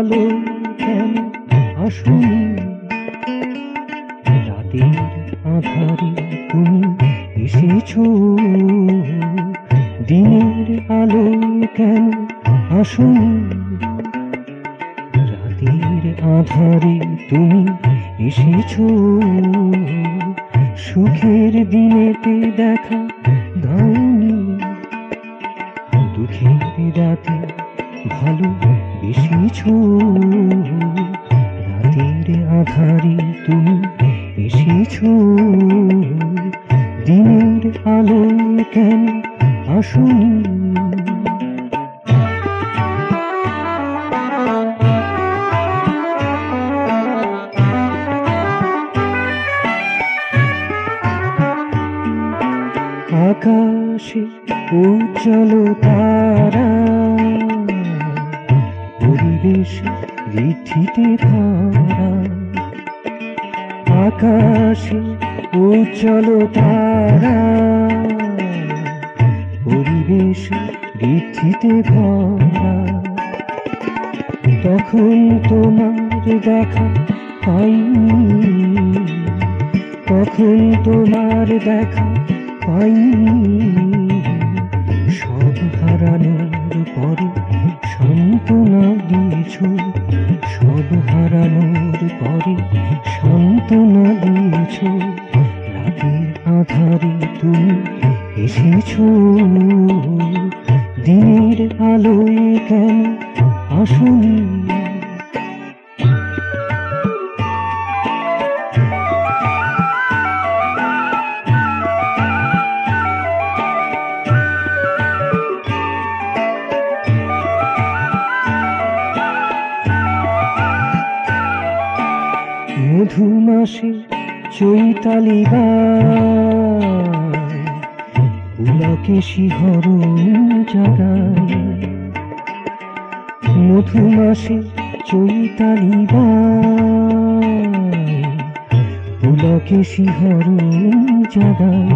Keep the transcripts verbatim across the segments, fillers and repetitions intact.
আলো কেন আসনি? রাতের আধারে তুমি এসেছো, দিনের আলো কেন আসনি? রাতের আধারে তুমি এসেছো, সুখের দিনেতে দেখা দাওনি, দুঃখের রাতে ভালো বেসেছো। রাতের আধারে তুমি এসেছো, দিনের আলো কেন আসনি? আকাশে উজ্জ্বল তারা, পরিবেশ ঋদ্ধিতে ভরা। আকাশে উজ্জ্বল তারা, পরিবেশ ঋদ্ধিতে ভরা। তখন তোমার দেখা পাইনি, তখন তোমার দেখা পাইনি। সব হারানোর পরে সান্ত্বনা দিয়েছো, সব হারানোর পরে সান্ত্বনা দিয়েছো। রাতের আধারে তুমি এসেছো, দিনের আলোয় কেন আসনি? মধুমাসে চৈতালি গায়, পুলকে শিহরণ জাগায়। মধুমাসে চৈতালি গায়, পুলকে শিহরণ জাগায়।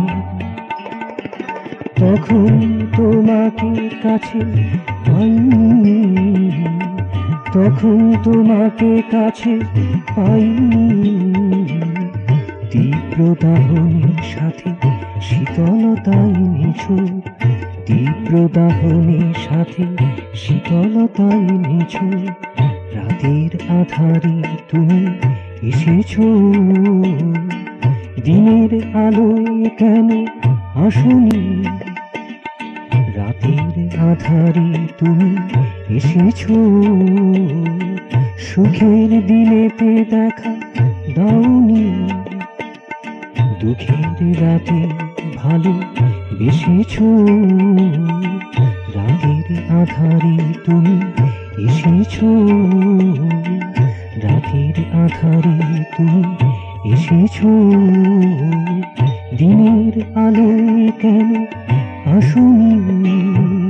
তখন তোমাকে কাছে পাইনি, তখন তোমাকে কাছে পাইনি। তীব্র দাহনের সাথে শীতলতা এনেছো, তীব্র দাহনের সাথে শীতলতা এনেছো। রাতের আধারে তুমি এসেছো, দিনের আলোয় কেন আসনি? রাতের আধারে তুমি এসেছো, সুখের দিনেতে দেখা দাওনি, দুঃখের রাতে ভালো বেসেছো। রাতের আধারে তুমি এসেছো, রাতের আধারে তুমি এসেছো, দিনের আলোয় কেন আসনি?